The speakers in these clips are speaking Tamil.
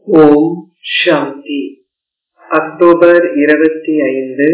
ஓம் சாந்தி. அக்டோபர் 25,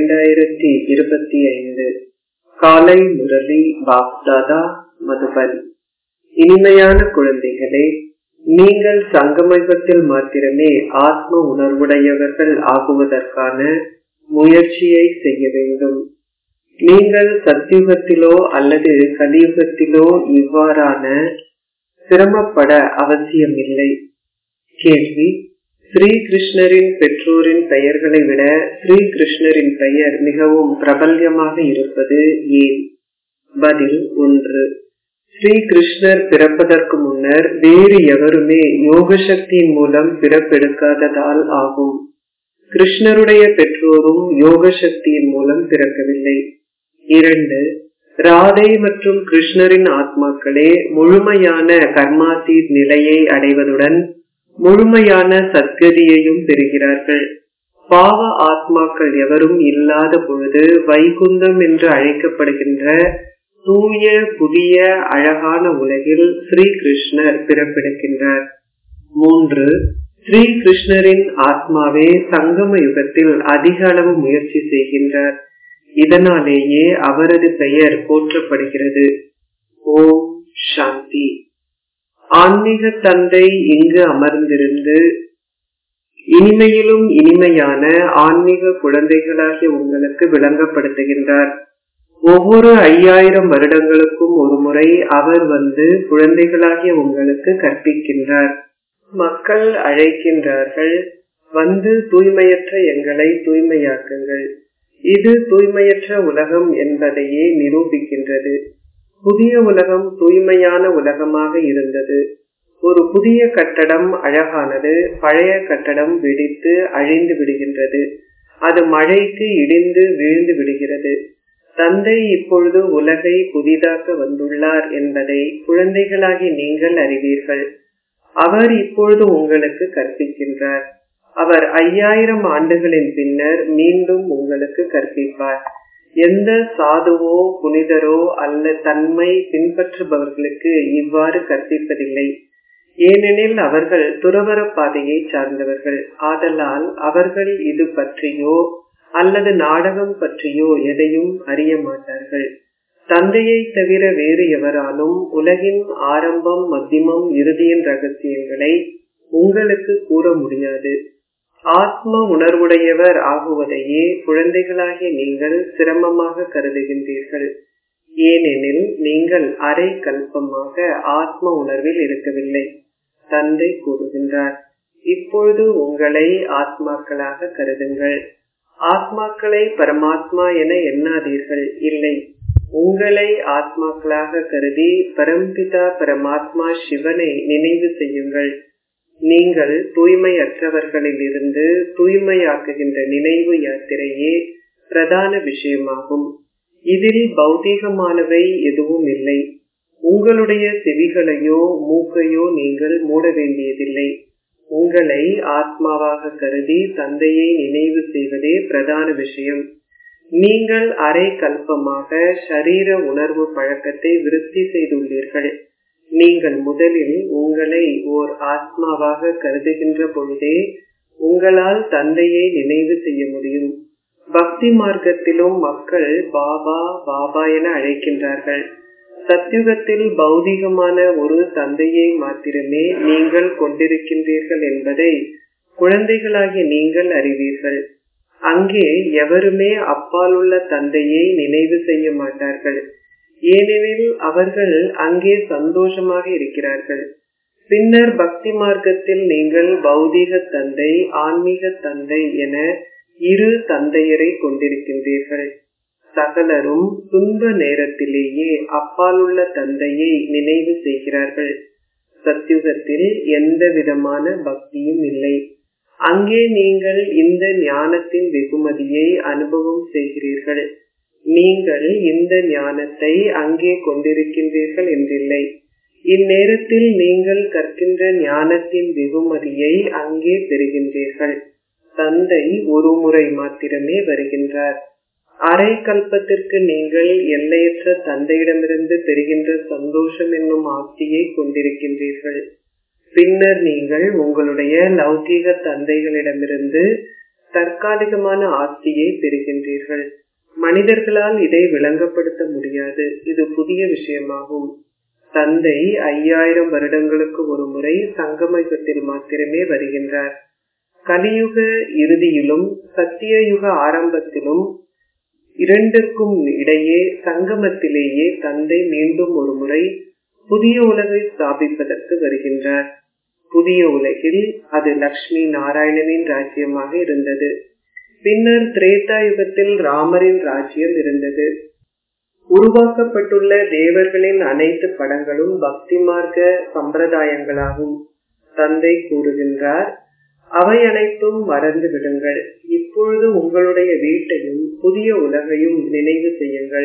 2025 காலை முரளி பாப்தாதா, மதுபன். இனிமையான குழந்தைகளே, நீங்கள் சங்கமயுகத்தில் மாத்திரமே ஆத்ம உணர்வுடையவர்கள் ஆகுவதற்கான முயற்சியை செய்ய வேண்டும். நீங்கள் சத்யுகத்திலோ அல்லது கலியுகத்திலோ இவ்வாறான சிரமப்பட அவசியமில்லை. கேள்வி: ஸ்ரீ கிருஷ்ணரின் பெற்றோரின் பெயர்களை விட ஸ்ரீ கிருஷ்ணரின் பெயர் மிகவும் பிரபல்யமாக இருப்பது ஏன்? பதில்: 1. ஸ்ரீ கிருஷ்ணர் பிறப்பதற்கு முன்னர் வேறு எவருமே யோக சக்தியின் மூலம் பிறப்பெடுக்காததால் ஆகும். கிருஷ்ணருடைய பெற்றோரும் யோக சக்தியின் மூலம் பிறக்கவில்லை. 2. ராதை மற்றும் கிருஷ்ணரின் ஆத்மாக்களே முழுமையான கர்மாதீத் நிலையை அடைவதுடன் முழுமையான சத்கதியையும் பெறுகிறார்கள். பாவ ஆத்மாக்கள் எவரும் இல்லாத பொழுது வைகுந்தம் என்று அழைக்கப்படுகின்ற தூய புதிய அழகான உலகில் ஸ்ரீ கிருஷ்ணர் பிறப்பெடுக்கின்றார். 3. ஸ்ரீ கிருஷ்ணரின் ஆத்மாவே சங்கம யுகத்தில் அதிக அளவு முயற்சி செய்கின்றார். இதனாலேயே அவரது பெயர் போற்றப்படுகிறது. ஓம் சாந்தி. ஆன்மீக தந்தை இங்கு அமர்ந்திருந்து இனிமையிலும் இனிமையான ஆன்மீக குழந்தைகளாகிய உங்களுக்கு விளங்கப்படுத்துகின்றார். ஒவ்வொரு 5000 வருடங்களுக்கும் ஒரு முறை அவர் வந்து குழந்தைகளாகிய உங்களுக்கு கற்பிக்கின்றார். மக்கள் அழைக்கின்றார்கள், வந்து தூய்மையற்ற எங்களை தூய்மையாக்குங்கள். இது தூய்மையற்ற உலகம் என்பதையே நிரூபிக்கின்றது. புதிய உலகம் தூய்மையான உலகமாக இருந்தது. ஒரு புதிய கட்டடம் அழகானது, பழைய கட்டடம் வெடித்து அழிந்து விடுகின்றது. அது மழைக்கு இடிந்து வீழ்ந்து விடுகிறது. தந்தை இப்பொழுது உலகை புதிதாக்க வந்துள்ளார் என்பதை குழந்தைகளாகி நீங்கள் அறிவீர்கள். அவர் இப்பொழுது உங்களுக்கு கற்பிக்கின்றார். அவர் 5000 ஆண்டுகளின் பின்னர் மீண்டும் உங்களுக்கு கற்பிப்பார். எந்த சாதுவோ புனிதரோ அல்ல தன்மை பின்பற்றுபவர்களுக்கு இவ்வாறு கற்பிப்பதில்லை. ஏனெனில் அவர்கள் துறவற பாதையை சார்ந்தவர்கள். ஆதலால் அவர்கள் இது பற்றியோ அல்லது நாடகம் பற்றியோ எதையும் அறிய மாட்டார்கள். தந்தையை தவிர வேறு எவராலும் உலகின் ஆரம்பம், மத்தியமம், இறுதியின் ரகசியங்களை உங்களுக்கு கூற முடியாது. ஆத்ம உணர்வுடையவர் ஆகுவதையே குழந்தைகளாகிய நீங்கள் சிரமமாக கருதுகின்றீர்கள். ஏனெனில் நீங்கள் அரை கல்பமாக ஆத்ம உணர்வில் இருக்கவில்லை. தந்தை கூறுகின்றார், இப்பொழுது உங்களை ஆத்மாக்களாக கருதுங்கள். ஆத்மாக்களை பரமாத்மா என எண்ணாதீர்கள். இல்லை, உங்களை ஆத்மாக்களாக கருதி பரம்பிதா பரமாத்மா சிவனை நினைவு செய்யுங்கள். நீங்கள் தூய்மையற்றவர்களில் இருந்து தூய்மையாக்குகின்ற நினைவு யாத்திரையே பிரதான விஷயமாகும். இதில் பௌதீகமானவை எதுவும் இல்லை. உங்களுடைய செவிகளையோ மூக்கையோ நீங்கள் மூட வேண்டியதில்லை. உங்களை ஆத்மாவாக கருதி தந்தையை நினைவு செய்வதே பிரதான விஷயம். நீங்கள் அரை கல்பமாக ஷரீர உணர்வு பழக்கத்தை விருத்தி செய்துள்ளீர்கள். நீங்கள் முதலில் உங்களை ஓர் ஆத்மாவாக கருதுகின்ற பொழுதே உங்களால் தந்தையை நினைவு செய்ய முடியும். பக்தி மார்க்கத்திலும் மக்கள் பாபா பாபா என அழைக்கின்றார்கள். சத்யுகத்தில் பௌதிகமான ஒரு தந்தையை மாத்திரமே நீங்கள் கொண்டிருக்கின்றீர்கள் என்பதை குழந்தைகளாகிய நீங்கள் அறிவீர்கள். அங்கே எவருமே அப்பால் உள்ள தந்தையை நினைவு செய்ய மாட்டார்கள். ஏனெனில் அவர்கள் அங்கே சந்தோஷமாக இருக்கிறார்கள். பின்னர் பக்தி மார்க்கத்தில் நீங்கள் பௌதீக தந்தை, ஆன்மீக தந்தை என இரு தந்தையரை கொண்டிருக்கின்றீர்கள். சகலரும் துன்ப நேரத்திலேயே அப்பால் உள்ள தந்தையை நினைவு செய்கிறார்கள். சத்யுகத்தில் எந்த விதமான பக்தியும் இல்லை. அங்கே நீங்கள் இந்த ஞானத்தின் வெகுமதியை அனுபவம் செய்கிறீர்கள். நீங்கள் இந்த ஞானத்தை அங்கே கொண்டிருக்கின்றீர்கள் என்றில்லை. இந்நேரத்தில் நீங்கள் கற்கின்ற ஞானத்தின் வெகுமதியை அங்கே பெறுகின்றீர்கள். தந்தை ஒரு முறை மாத்திரமே வருகின்றார். அரை கல்பத்திற்கு நீங்கள் எல்லையற்ற தந்தையிடமிருந்து பெறுகின்ற சந்தோஷம் என்னும் ஆஸ்தியை கொண்டிருக்கின்றீர்கள். பின்னர் நீங்கள் உங்களுடைய லௌகீக தந்தைகளிடமிருந்து தற்காலிகமான ஆஸ்தியை பெறுகின்றீர்கள். மனிதர்களால் இதை விளங்கப்படுத்த முடியாது. இது புதிய விஷயமாகும். தந்தை 5000 வருடங்களுக்கு ஒரு முறை சங்கமயுகத்தில் மாத்திரமே வருகின்றார். கலியுக இறுதியிலும் சத்தியயுக ஆரம்பத்திலும் இரண்டிற்கும் இடையே சங்கமத்திலேயே தந்தை மீண்டும் ஒரு முறை புதிய உலகை ஸ்தாபிப்பதற்கு வருகின்றார். புதிய உலகில் அது லக்ஷ்மி நாராயணனின் ராஜ்யமாக இருந்தது. பின்னர் திரேதா யுகத்தில் ராமரின் ராஜ்யம் இருந்தது. உருவாக்கப்பட்டுள்ள தேவர்களின் அனைத்து படங்களும் பக்தி மார்க்க சம்பிரதாயங்களாகும். தந்தை கூறுகின்றார், அவை அனைத்தும் மறந்து விடுங்கள். இப்பொழுது உங்களுடைய வீட்டையும் புதிய உலகையும் நினைவு செய்யுங்கள்.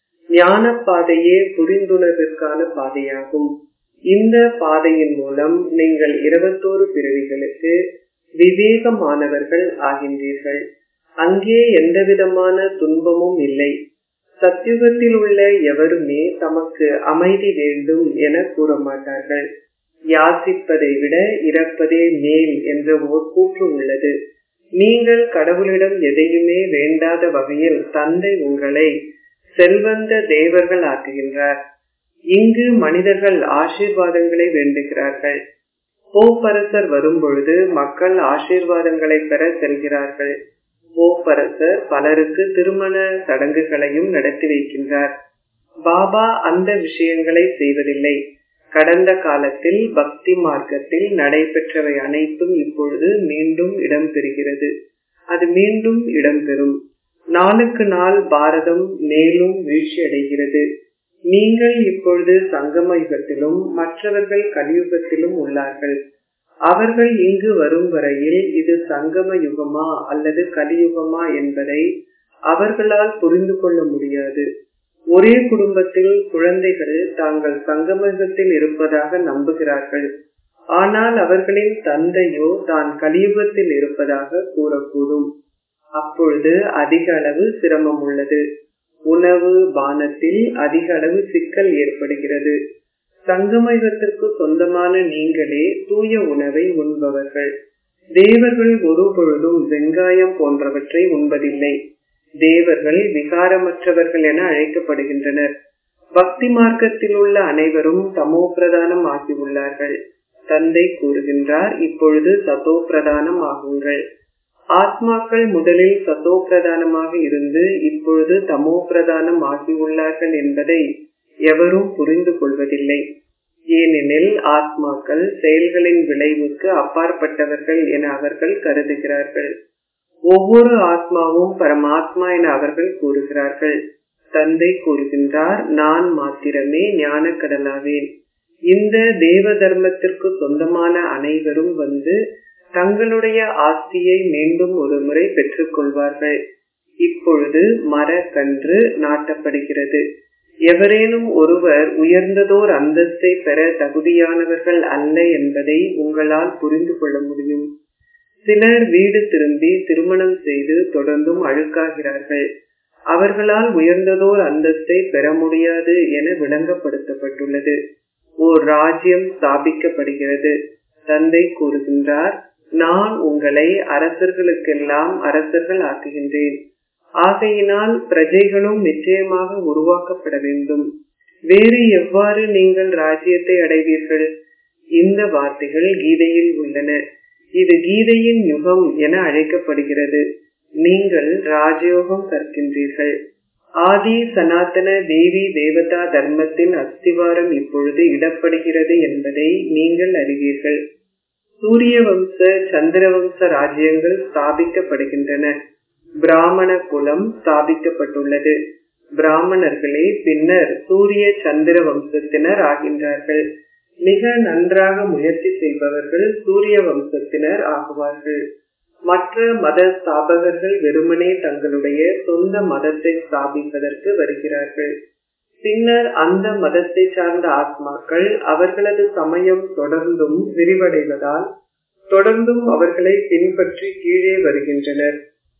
ஞான பாதையே புரிந்துணர்விற்கான பாதையாகும். இந்த பாதையின் மூலம் நீங்கள் 21 பிறவிகளுக்கு விவேகமானவர்கள் ஆகின்றீர்கள். அங்கே எந்தவிதமான துன்பமும் இல்லை. சத்யுகத்தில் உள்ள எவருமே தமக்கு அமைதி வேண்டும் என கூற மாட்டார்கள். யாசிப்பதை விட இறப்பதே மேல் என்ற ஓர் கூற்று உள்ளது. நீங்கள் கடவுளிடம் எதையுமே வேண்டாத வகையில் தந்தை உங்களை செல்வந்த தேவர்கள் ஆக்குகின்றார். இங்கு மனிதர்கள் ஆசீர்வாதங்களை வேண்டுகிறார்கள். போப்பரசர் வரும் பொழுது மக்கள் ஆசீர்வாதங்களை பெற செல்கிறார்கள். போப்பரசர் பலருக்கு திருமண சடங்குகளையும் நடத்தி வைக்கின்றார். பாபா அந்த விஷயங்களை செய்வதில்லை. கடந்த காலத்தில் பக்தி மார்க்கத்தில் நடைபெற்றவை அனைத்தும் இப்பொழுது மீண்டும் இடம்பெறுகிறது. அது மீண்டும் இடம்பெறும். நாளுக்கு நாள் பாரதம் மேலும் வீழ்ச்சி அடைகிறது. நீங்கள் இப்பொழுது சங்கம யுகத்திலும் மற்றவர்கள் கலியுகத்திலும் உள்ளார்கள். அவர்கள் இங்கு வரும் வரையில் இது சங்கம யுகமா அல்லது கலியுகமா என்பதை அவர்களால் புரிந்து கொள்ள முடியாது. ஒரே குடும்பத்தில் குழந்தைகள் தாங்கள் சங்கமயுகத்தில் இருப்பதாக நம்புகிறார்கள். ஆனால் அவர்களின் தந்தையோ தான் கலியுகத்தில் இருப்பதாக கூறக்கூடும். அப்பொழுது அதிக அளவு சிரமம் உள்ளது. உணவு பானத்தில் அதிக அளவு சிக்கல் ஏற்படுகிறது. சங்கமயுகத்திற்கு சொந்தமான நீங்களே தூய உணவை உண்பவர்கள். தேவர்கள் ஒரு பொழுதும் வெங்காயம் போன்றவற்றை உண்பதில்லை. தேவர்கள் விகாரமற்றவர்கள் என அழைக்கப்படுகின்றனர். பக்தி மார்க்கத்தில் உள்ள அனைவரும் தமோ பிரதானம் ஆகியுள்ளார்கள். தந்தை கூறுகின்றார், இப்பொழுது சதோ பிரதானம் ஆகுங்கள். ஆத்மாக்கள் முதலில் சதோ பிரதானமாக இருந்து இப்பொழுது தமோ பிரதானம் ஆகியுள்ளார்கள் என்பதை எவரும் புரிந்து கொள்வதில்லை. ஏனெனில் ஆத்மாக்கள் செயல்களின் விளைவுக்கு அப்பாற்பட்டவர்கள் என அவர்கள் கருதுகிறார்கள். ஒவ்வொரு ஆத்மாவும் பரமாத்மா என அவர்கள் கூறுகிறார்கள். தந்தை கூறுகின்றார், நான் மாத்திரமே ஞான கடலாவேன். இந்த தேவ தர்மத்திற்கு சொந்தமான அனைவரும் வந்து தங்களுடைய ஆஸ்தியை மீண்டும் ஒரு முறை பெற்றுக் கொள்வார்கள். இப்பொழுது மரக்கன்று நாட்டப்படுகிறது. எவரேனும் ஒருவர் உயர்ந்ததோர் அந்தஸ்தை பெற தகுதியானவர்கள் அல்ல என்பதை உங்களால் புரிந்து கொள்ள முடியும். சிலர் வீடு திரும்பி திருமணம் செய்து தொடர்ந்தும் அழுக்காகிறார்கள். அவர்களால் உயர்ந்ததோர் அந்தஸ்தை பெற முடியாது என விளங்கப்படுத்தப்பட்டுள்ளது. ஓர் ராஜ்யம் ஸ்தாபிக்கப்படுகிறது. தந்தை கூறுகின்றார், நான் உங்களை அரசர்களுக்கெல்லாம் அரசர்கள் ஆக்குகின்றேன். ஆகையினால் பிரஜைகளும் நிச்சயமாக உருவாக்கப்பட வேண்டும். வேறு எவ்வாறு நீங்கள் ராஜ்யத்தை அடைவீர்கள்? இந்த வார்த்தைகள் கீதையில் உள்ளன. இது கீதையின் யுகம் என அழைக்கப்படுகிறது. நீங்கள் ராஜயோகம் கற்கின்றீர்கள். ஆதி சனாதன தேவி தேவதா தர்மத்தின் அஸ்திவாரம் இப்பொழுது இடப்படுகிறது என்பதை நீங்கள் அறிவீர்கள். சூரிய வம்ச சந்திரவம்ச ராஜ்யங்கள் ஸ்தாபிக்கப்படுகின்றன. பிராமண குலம் ஸ்தாபிக்கப்பட்டுள்ளது. பிராமணர்களே பின்னர் சூரிய சந்திர வம்சத்தினர் ஆகின்றார்கள். மிக நன்றாக முயற்சி செய்பவர்கள் சூரிய வம்சத்தினர் ஆகுவார்கள். மற்ற மத ஸ்தாபகர்கள் வெறுமனே தங்களுடைய சொந்த மதத்தை ஸ்தாபிப்பதற்கு வருகிறார்கள். பின்னர் அந்த மதத்தை சார்ந்த ஆத்மாக்கள் அவர்களது சமயம் தொடர்ந்தும் விரிவடைவதால் தொடர்ந்தும் அவர்களை பின்பற்றி கீழே வருகின்றனர்.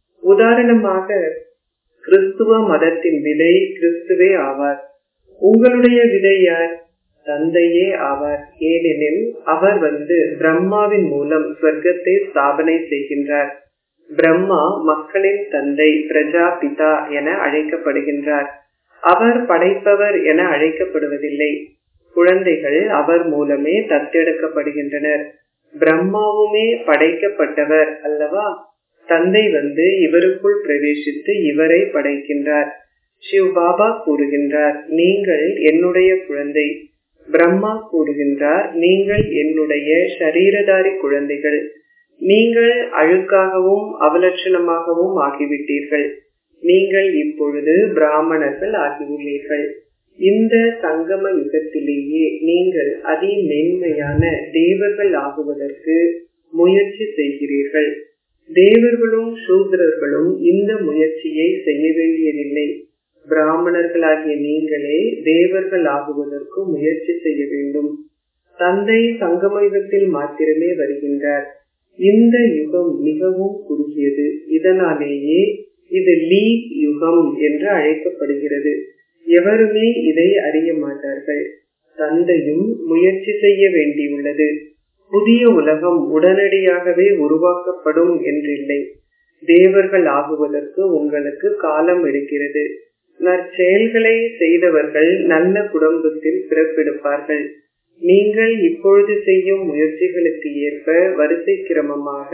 உதாரணமாக கிறிஸ்துவ மதத்தின் விதை கிறிஸ்துவே ஆவார். உங்களுடைய விதை யார்? தந்தையே ஆவார். ஏனெனில் அவர் பிரம்மாவின் மூலம் ஸ்வர்க்கத்தை ஸ்தாபனை செய்கின்றார். பிரம்மா மக்களின் தந்தை, பிரஜாபிதா என அழைக்கப்படுகின்றார். அவர் படைப்பவர் என அழைக்கப்படுவதில்லை. குழந்தைகள் அவர் மூலமே தத்தெடுக்கப்படுகின்றனர். பிரம்மாவுமே படைக்கப்பட்டவர் அல்லவா? தந்தை இவருக்குள் பிரவேசித்து இவரை படைக்கின்றார். சிவ் பாபா கூறுகின்றார், நீங்கள் என்னுடைய குழந்தை. பிரம்மா கூறுகின்றார், நீங்கள் என்னுடைய ஷரீரதாரி குழந்தைகள். நீங்கள் அழுக்காகவும் அவலட்சணமாகவும் ஆகிவிட்டீர்கள். நீங்கள் இப்பொழுது பிராமணர்கள் ஆகியுள்ளீர்கள். இந்த சங்கம யுகத்திலேயே நீங்கள் அதிமென்மையான தேவர்கள் ஆகுவதற்கு முயற்சி செய்கிறீர்கள். தேவர்களும் சூத்ரர்களும் இந்த முயற்சியை செய்ய வேண்டியதில்லை. பிராமணர்களாகிய நீங்களே தேவர்கள் ஆகுவதற்கு முயற்சி செய்ய வேண்டும். தந்தை சங்கம யுகத்தில் மாத்திரமே வருகின்றார். இந்த யுகம் மிகவும் குறுகியது. இதனாலேயே இது லீப் யுகம் என்று அழைக்கப்படுகிறது. எவருமே இதை அறிய மாட்டார்கள். தந்தையும் முயற்சி செய்ய வேண்டியுள்ளது. புதிய உலகம் உடனடியாகவே உருவாக்கப்படும் என்றில்லை. தேவர்கள் ஆகுவதற்கு உங்களுக்கு காலம் எடுக்கிறது. நற்செயல்களை செய்தவர்கள் நல்ல குடும்பத்தில் பிறப்பெடுப்பார்கள். நீங்கள் இப்பொழுது செய்யும் முயற்சிகளுக்கு ஏற்ப வரிசை கிரமமாக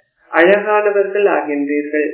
அழகானவர்கள் ஆகின்றீர்கள்.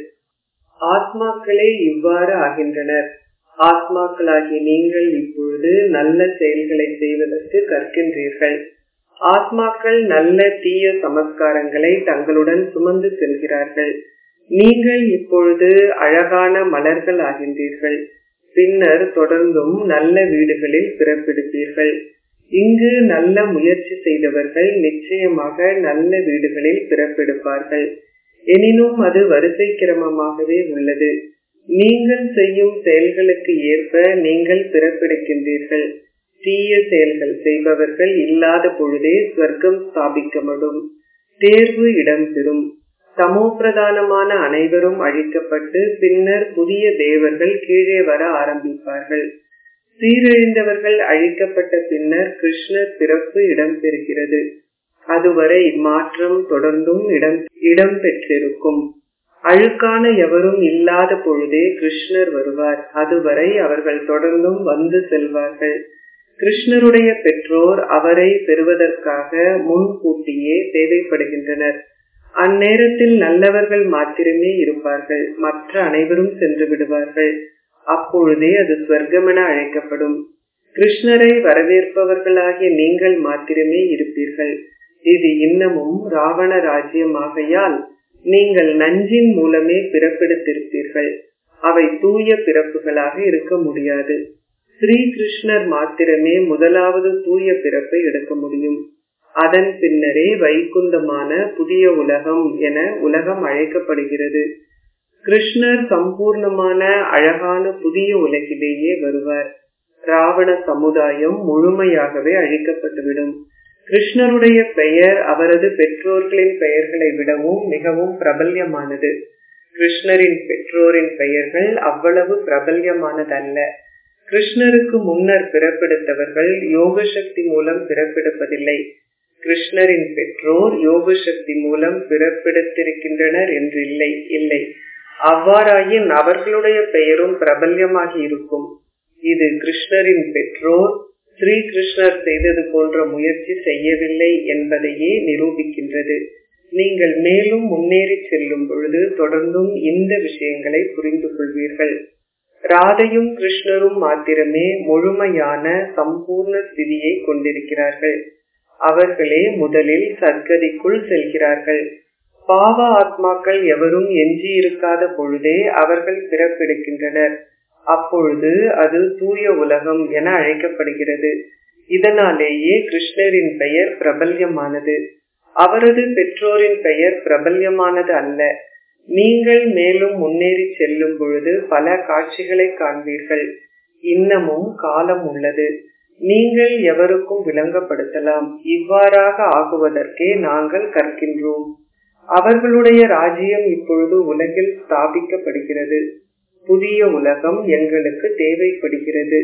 ஆத்மாக்களே இவ்வாறு ஆகின்றனர். ஆத்மாக்களாகிய நீங்கள் இப்பொழுது நல்ல செயல்களை செய்வதற்கு கற்கின்றீர்கள். ஆத்மாக்கள் நல்ல தீய சமஸ்காரங்களை தங்களுடன் சுமந்து செல்கிறார்கள். நீங்கள் இப்பொழுது அழகான மலர்கள் ஆகின்றீர்கள். பின்னர் தொடர்ந்தும் நல்ல வீடுகளில் பிறப்பெடுப்பீர்கள். இங்கு நல்ல முயற்சி செய்தவர்கள் நிச்சயமாக நல்ல வீடுகளில் பிறப்பெடுப்பார்கள். எனினும் அது வரிசை கிரமமாகவே உள்ளது. நீங்கள் செய்யும் செயல்களுக்கு ஏற்ப நீங்கள் பிறப்பெடுக்கின்றீர்கள். தீய செயல்கள் செய்பவர்கள் இல்லாத பொழுதே ஸ்வர்க்கம் ஸ்தாபிக்கப்படும். தேர்வு இடம்பெறும். தமோ பிரதானமான அனைவரும் அழிக்கப்பட்டு பின்னர் புதிய தேவர்கள் கீழே வர ஆரம்பிப்பார்கள். சீரழிந்தவர்கள் அழிக்கப்பட்ட பின்னர் கிருஷ்ணர் பிறப்பு இடம்பெறுகிறது. அதுவரை மாற்றம் தொடர்ந்தும் இடம்பெற்றிருக்கும். அழுக்கான எவரும் இல்லாத பொழுதே கிருஷ்ணர் வருவார். அதுவரை அவர்கள் தொடர்ந்தும் வந்து செல்வார்கள். கிருஷ்ணருடைய பெற்றோர் அவரை பெறுவதற்காக முன்கூட்டியே தேவைப்படுகின்றனர். அந்நேரத்தில் நல்லவர்கள் மாத்திரமே இருப்பார்கள். மற்ற அனைவரும் சென்று விடுவார்கள். அப்பொழுதே அது ஸ்வர்க்கம் என அழைக்கப்படும். கிருஷ்ணரை வரவேற்பவர்களாகிய நீங்கள் மாத்திரமே இருப்பீர்கள். இது இன்னமும் ராவண ராஜ்யமாகையால் நீங்கள் நஞ்சின் மூலமே பிறப்பெடுத்திருப்பீர்கள். அவை தூய பிறப்புகளாக இருக்க முடியாது. ஸ்ரீ கிருஷ்ணர் மாத்திரமே முதலாவது தூய பிறப்பை எடுக்க முடியும். அதன் பின்னரே வைகுந்தமான புதிய உலகம் என உலகம் அழைக்கப்படுகிறது. கிருஷ்ணர் சம்பூர்ணமான அழகான புதிய உலகிலேயே வருவார். ராவண சமுதாயம் முழுமையாகவே அழிக்கப்பட்டுவிடும். கிருஷ்ணருடைய பெயர் அவரது பெற்றோர்களின் பெயர்களை விடவும் மிகவும் பிரபல்யமானது. கிருஷ்ணரின் பெற்றோரின் பெயர்கள் அவ்வளவு பிரபல்யமானதல்ல. கிருஷ்ணருக்கு முன்னர் பிறப்பெடுத்தவர்கள் யோக சக்தி மூலம் பிறப்பெடுப்பதில்லை. கிருஷ்ணரின் பெற்றோர் யோக சக்தி மூலம் பிறப்பெடுத்திருக்கின்றனர் என்று இல்லை. அவ்வாறாயின் அவர்களுடைய பெயரும் பிரபல்யமாகி இருக்கும். இது கிருஷ்ணரின் பெற்றோர் ஸ்ரீ கிருஷ்ணர் செய்தது போன்ற முயற்சி செய்யவில்லை என்பதையே நிரூபிக்கின்றது. நீங்கள் மேலும் முன்னேறி செல்லும் பொழுது தொடர்ந்தும் இந்த விஷயங்களை புரிந்து கொள்வீர்கள். ராதையும் கிருஷ்ணரும் மாத்திரமே முழுமையான சம்பூர்ண ஸ்திதியை கொண்டிருக்கிறார்கள். அவர்களே முதலில் சத்கதிக்குள் செல்கிறார்கள். பாவ ஆத்மாக்கள் எவரும் எஞ்சி இருக்காத பொழுதே அவர்கள் பிறப்பெடுக்கின்றனர். அப்பொழுது அது தூய உலகம் என அழைக்கப்படுகிறது. இதனாலேயே கிருஷ்ணரின் பெயர் பிரபல்யமானது. அவரது பெற்றோரின் பெயர் பிரபல்யமானது அல்ல. நீங்கள் மேலும் முன்னேறி செல்லும் பொழுது பல காட்சிகளை காண்பீர்கள். இன்னமும் காலம் உள்ளது. நீங்கள் எவருக்கும் விளங்கப்படுத்தலாம். இவ்வாறாக ஆகுவதற்கே நாங்கள் கற்கின்றோம். அவர்களுடைய ராஜ்யம் இப்பொழுது உலகில் ஸ்தாபிக்கப்படுகிறது. புதிய உலகம் எங்களுக்கு தேவைப்படுகிறது.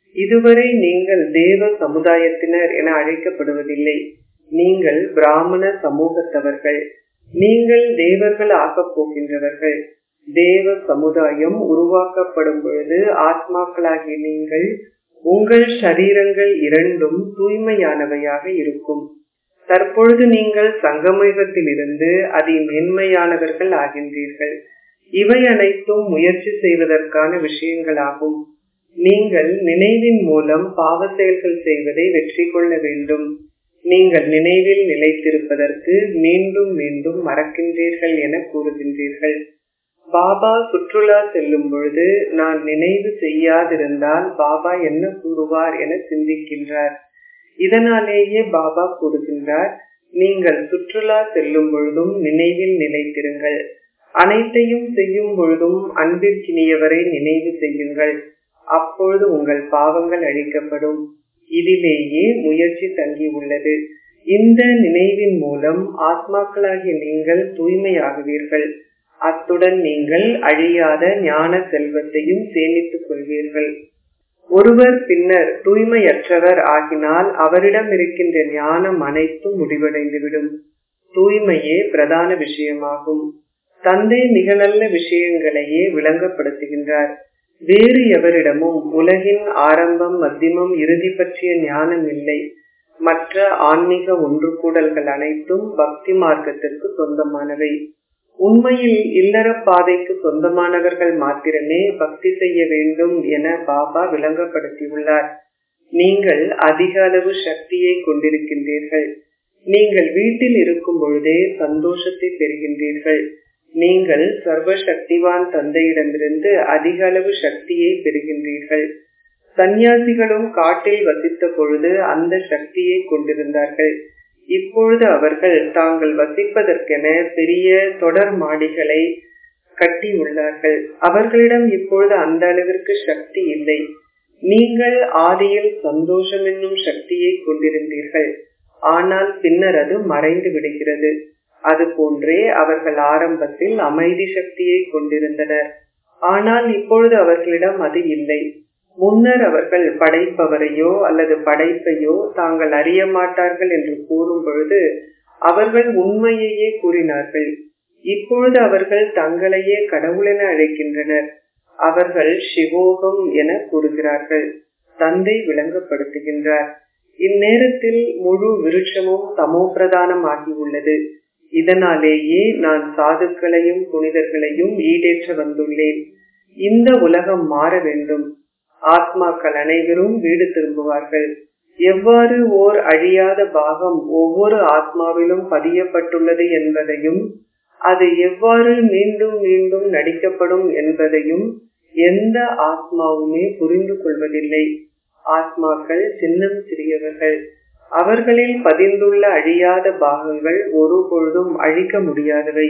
இதுவரை நீங்கள் தேவ சமுதாயத்தினர் என அழைக்கப்படுவதில்லை. நீங்கள் பிராமண சமூகத்தவர்கள். நீங்கள் தேவர்கள் ஆகப் போகின்றவர்கள். தேவ சமுதாயம் உருவாக்கப்படும் பொழுது ஆத்மாக்களாகிய நீங்கள் உங்கள் சரீரங்கள் இரண்டும் தூய்மையானவையாக இருக்கும். தற்பொழுது நீங்கள் சங்கமயுகத்தில் இருந்து அதி மேன்மையானவர்கள் ஆகின்றீர்கள். இவை அனைத்தும் முயற்சி செய்வதற்கான விஷயங்களாகும். நீங்கள் நினைவின் மூலம் பாவ செயல்கள் செய்வதை வெற்றி கொள்ள வேண்டும். நீங்கள் நினைவில் நிலைத்திருப்பதற்கு மீண்டும் மீண்டும் மறக்கின்றீர்கள் என கூறுகின்றீர்கள். பாபா சுற்றுலா செல்லும் பொழுது நான் நினைவு செய்யாதிருந்தால் பாபா என்ன கூறுவார் என சிந்திக்கின்றார். இதனாலேயே பாபா கூறுகின்றார், நீங்கள் சுற்றுலா செல்லும் பொழுதும் நினைவில் நிலைத்திருங்கள். அனைத்தையும் செய்யும் பொழுதும் அன்பிற்கினியவரை நினைவு செய்யுங்கள். அப்பொழுது உங்கள் பாவங்கள் அழிக்கப்படும். இதிலேயே முயற்சி தங்கி உள்ளது. இந்த நினைவின் மூலம் ஆத்மாக்களாகிய நீங்கள் தூய்மையாகுவீர்கள். அத்துடன் நீங்கள் அழியாத ஞான செல்வத்தையும் சேமித்துக் கொள்வீர்கள். ஒருவர் பின்னர் தூய்மையற்றவர் ஆகினால் அவரிடம் இருக்கின்ற ஞானம் அனைத்தும் முடிவடைந்துவிடும். தூய்மையே பிரதான விஷயமாகும். தந்தை மிக நல்ல விஷயங்களையே விளங்கப்படுத்துகின்றார். வேறு எவரிடமும் உலகின் ஆரம்பம், மத்தியமம், இறுதி பற்றிய ஞானம் இல்லை. மற்ற ஆன்மீக ஒன்று கூடல்கள் அனைத்தும் பக்தி மார்க்கத்திற்கு சொந்தமானவை. உண்மையில் இல்லற பாதைக்கு சொந்தமானவர்கள் மாத்திரமே பக்தி செய்ய வேண்டும் என பாபா விளங்கப்படுத்தியுள்ளார். நீங்கள் அதிக அளவு சக்தியை கொண்டிருக்கின்றீர்கள். நீங்கள் வீட்டில் இருக்கும் பொழுதே சந்தோஷத்தை பெறுகின்றீர்கள். நீங்கள் சர்வ சக்திவான் தந்தையிடமிருந்து அதிக அளவு சக்தியை பெறுகின்றீர்கள். சந்நியாசிகளும் காட்டில் வசித்த பொழுது அந்த சக்தியை கொண்டிருந்தார்கள். இப்பொழுது அவர்கள் தாங்கள் வசிப்பதற்கென பெரிய தொடர் மாடிகளை கட்டியுள்ளார்கள். அவர்களிடம் இப்பொழுது அந்த அளவிற்கு சக்தி இல்லை. நீங்கள் ஆதியில் சந்தோஷம் என்னும் சக்தியை கொண்டிருந்தீர்கள். ஆனால் பின்னர் அது மறைந்து விடுகிறது. அது போன்றே அவர்கள் ஆரம்பத்தில் அமைதி சக்தியை கொண்டிருந்தனர். ஆனால் இப்பொழுது அவர்களிடம் அது இல்லை. முன்னர் அவர்கள் படைப்பவரையோ அல்லது படைப்பையோ தாங்கள் அறிய மாட்டார்கள் என்று கூறும் பொழுது அவர்கள் உண்மையையே கூறினார்கள். இப்பொழுது அவர்கள் தங்களையே கடவுளென அழைக்கின்றனர். அவர்கள் சிவோகம் என கூறுகிறார்கள். தந்தை விளங்கப்படுத்துகின்றார். இந்நேரத்தில் முழு விருட்சமும் தமோ பிரதானம் ஆகியுள்ளது. இதனாலேயே நான் சாதுக்களையும் புனிதர்களையும் ஈடேற்ற வந்துள்ளேன். இந்த உலகம் மாற வேண்டும். ஆத்மாக்கள் அனைவரும் வீடு திரும்புவார்கள். எவ்வாறு ஓர் அழியாத பாகம் ஒவ்வொரு ஆத்மாவிலும் பதியப்பட்டுள்ளது என்பதையும் அது எவ்வாறு மீண்டும் மீண்டும் நடிக்கப்படும் என்பதையும் எந்த ஆத்மாவுமே புரிந்து கொள்வதில்லை. ஆத்மாக்கள் சின்னம் சிறியவர்கள். அவர்களில் பதிந்துள்ள அழியாத பாகங்கள் ஒருபொழுதும் அழிக்க முடியாதவை.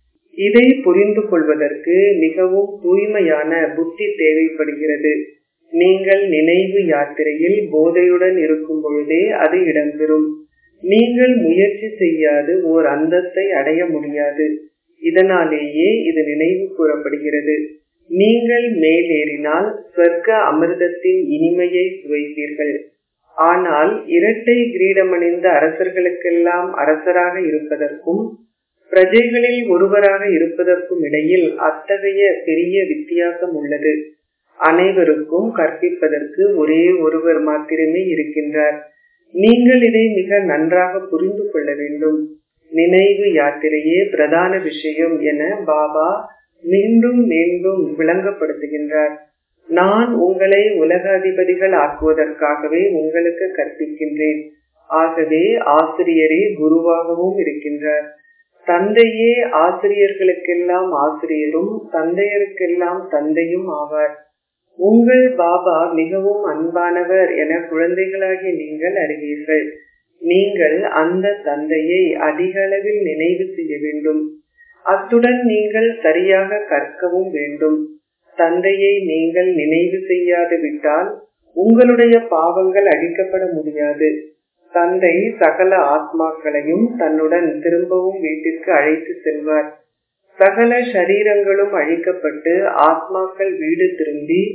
இதை புரிந்து கொள்வதற்கு மிகவும் தூய்மையான புத்தி தேவைப்படுகிறது. நீங்கள் நினைவு யாத்திரையில் போதையுடன் இருக்கும் பொழுதே அது இடம்பெறும். நீங்கள் முயற்சி செய்யாது ஓர் அந்தஸ்தை அடைய முடியாது. இதனாலேயே இது நினைவு கூறப்படுகிறது. நீங்கள் மேலேறினால் சொர்க்க அமிர்தத்தின் இனிமையை சுவைப்பீர்கள். ஆனால் இரட்டை கிரீடமணிந்த அரசர்களுக்கெல்லாம் அரசராக இருப்பதற்கும் பிரஜைகளில் ஒருவராக இருப்பதற்கும் இடையில் அத்தகைய பெரிய வித்தியாசம் உள்ளது. அனைவருக்கும் கற்பிப்பதற்கு ஒரே ஒருவர் மாத்திரமே இருக்கின்றார். நீங்கள் இதை மிக நன்றாக புரிந்து கொள்ள வேண்டும். நினைவு யாத்திரையே பிரதான விஷயம் என பாபா மீண்டும் மீண்டும் விளங்கப்படுத்துகின்றார். நான் உங்களை உலக அதிபதிகள் ஆக்குவதற்காகவே உங்களுக்கு கற்பிக்கின்றேன். ஆகவே ஆசிரியரே குருவாகவும் இருக்கின்றார். தந்தையே ஆசிரியர்களுக்கெல்லாம் ஆசிரியரும் தந்தையருக்கெல்லாம் தந்தையும் ஆவார். உங்கள் பாபா மிகவும் அன்பானவர் என குழந்தைகளாகிய நீங்கள் அறிவீர்கள். நீங்கள் அந்த தந்தையை அதிக அளவில் நினைவு செய்ய வேண்டும். அத்துடன் நீங்கள் சரியாக கற்கவும் வேண்டும். தந்தையை நீங்கள் நினைவு செய்யாது விட்டால் உங்களுடைய பாவங்கள் அழிக்கப்பட முடியாது. தந்தை சகல ஆத்மாக்களையும் தன்னுடன் திரும்பவும் வீட்டிற்கு அழைத்து செல்வார். சகல சரீரங்களும் அழிக்கப்பட்டு ஆத்மாக்கள் வீடு திரும்பி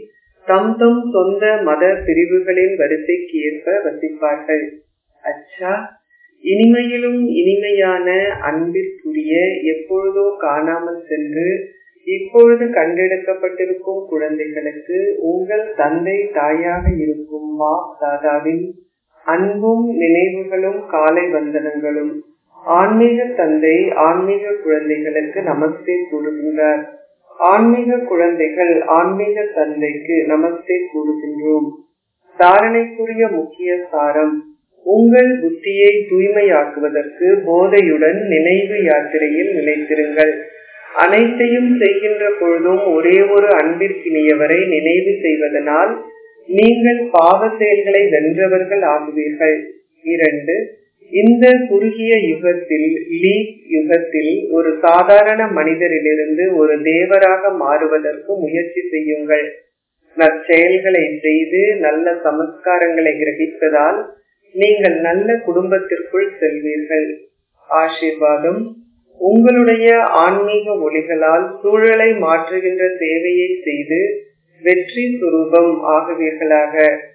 தம் தம் சொந்த மத பிரிவுகளின் வரிசைக்கு ஏற்ப வசிப்பார்கள். அச்சா, இனிமையிலும் இனிமையான அன்பிற்குரிய எப்பொழுதோ காணாமல் சென்று இப்பொழுது கண்டெடுக்கப்பட்டிருக்கும் குழந்தைகளுக்கு உங்கள் தந்தை தாயாக இருக்கும் பாப் தாதாவின் அன்பும் நினைவுகளும் காலை வந்தனங்களும். ஆன்மீக தந்தை ஆன்மீக குழந்தைகளுக்கு நமஸ்தே கூறுகின்றார். ஆன்மீக குழந்தைகள் ஆன்மீக தந்தைக்கு நமஸ்தே கூறுகின்றோம். தாரணைக்குரிய முக்கிய சாரம்: உங்கள் புத்தியை தூய்மையாக்குவதற்கு போதையுடன் நினைவு யாத்திரையில் நிலைத்திருங்கள். அனைத்தையும் செய்கின்ற பொழுதும் ஒரே ஒரு அன்பிற்கினியவரை நினைவு செய்வதனால் நீங்கள் பாவ செயல்களை வென்றவர்கள் ஆகுவீர்கள். 2. இந்த குறுகிய யுகத்தில், லீப் யுகத்தில், ஒரு சாதாரண மனிதரிலிருந்து ஒரு தேவராக மாறுவதற்கு முயற்சி செய்யுங்கள். நற்செயல்களை செய்து நல்ல சமஸ்காரங்களை கிரகிப்பதால் நீங்கள் நல்ல குடும்பத்திற்குள் செல்வீர்கள். ஆசீர்வாதம்: உங்களுடைய ஆன்மீக ஒளிகளால் சூழலை மாற்றுகின்ற சேவையை செய்து வெற்றி சுரூபம் ஆகுவீர்களாக.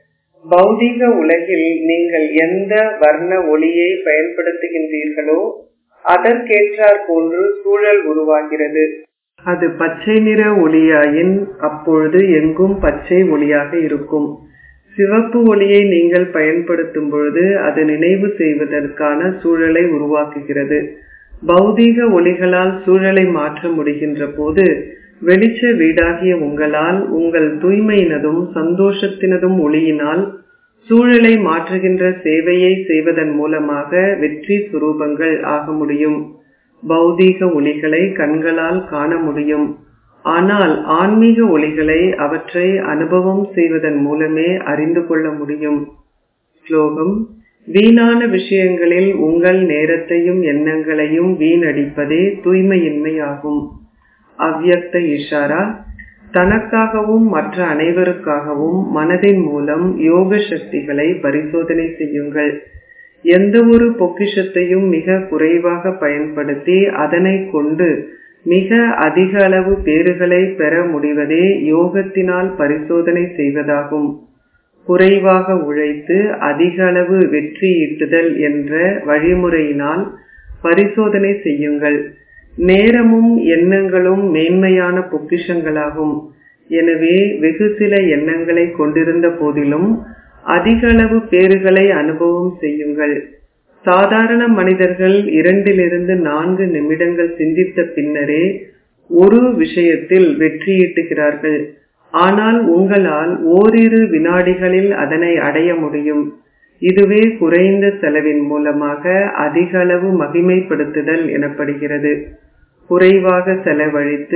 பௌதிக உலகில் நீங்கள் எந்த வர்ண ஒளியை பயன்படுத்துகின்றீர்களோ அதற்கேற்றார் போன்று சூழல் உருவாகிறது. அது பச்சை நிற ஒளியாயின் அப்பொழுது எங்கும் பச்சை ஒளியாக இருக்கும். சிவப்பு ஒளியை நீங்கள் பயன்படுத்தும் பொழுது அது நினைவு செய்வதற்கான சூழலை உருவாக்குகிறது. பௌதீக ஒளிகளால் சூழலை மாற்ற முடிகின்ற போது வெளிச்ச வீடாகிய உங்களால் உங்கள் தூய்மையினதும் சந்தோஷத்தினதும் ஒளியினால் சூழலை மாற்றுகின்ற சேவையை செய்வதன் மூலமாக வெற்றி சுரூபங்கள் ஆக முடியும். பௌதீக ஒளிகளை கண்களால் காண முடியும். ஆனால் ஆன்மீக ஒளிகளை அவற்றை அனுபவம் செய்வதன் மூலமே அறிந்து கொள்ள முடியும். ஸ்லோகம்: வீணான விஷயங்களில் உங்கள் நேரத்தையும் எண்ணங்களையும் வீணடிப்பதே தூய்மையின்மை ஆகும். அவ்யக்த இஷாரா: தனக்காகவும் மற்ற அனைவருக்காகவும் மனதின் மூலம் யோக சக்திகளை பரிசோதனை செய்யுங்கள். எந்த ஒரு பொக்கிஷத்தையும் மிக குறைவாக பயன்படுத்தி அதனை கொண்டு மிக அதிக அளவு பேறுகளை பெற முடிவதே யோகத்தினால் பரிசோதனை செய்வதாகும். குறைவாக உழைத்து அதிக அளவு வெற்றி ஈட்டுதல் என்ற வழிமுறையினால் பரிசோதனை செய்யுங்கள். நேரமும் எண்ணங்களும் மேன்மையான பொக்கிஷங்களாகும். எனவே வெகு சில எண்ணங்களை கொண்டிருந்த போதிலும் அதிக அளவு பேறுகளை அனுபவம் செய்யுங்கள். சாதாரண மனிதர்கள் 2 to 4 நிமிடங்கள் சிந்தித்த பின்னரே ஒரு விஷயத்தில் வெற்றியீட்டுகிறார்கள். ஆனால் உங்களால் ஓரிரு வினாடிகளில் அதனை அடைய முடியும். இதுவே குறைந்த செலவின் மூலமாக அதிக அளவு மகிமைப்படுத்துதல் எனப்படுகிறது. குறைவாக செலவழித்து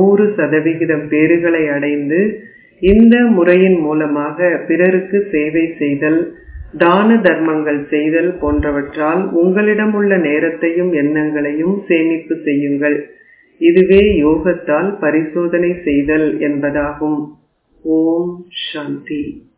100% பேறுகளை அடைந்து இந்த முறையின் மூலமாக பிறருக்கு சேவை செய்தல், தான தர்மங்கள் செய்தல் போன்றவற்றால் உங்களிடம் உள்ள நேரத்தையும் எண்ணங்களையும் சேமிப்பு செய்யுங்கள். இதுவே யோகத்தால் பரிசோதனை செய்தல் என்பதாகும். ஓம் சாந்தி.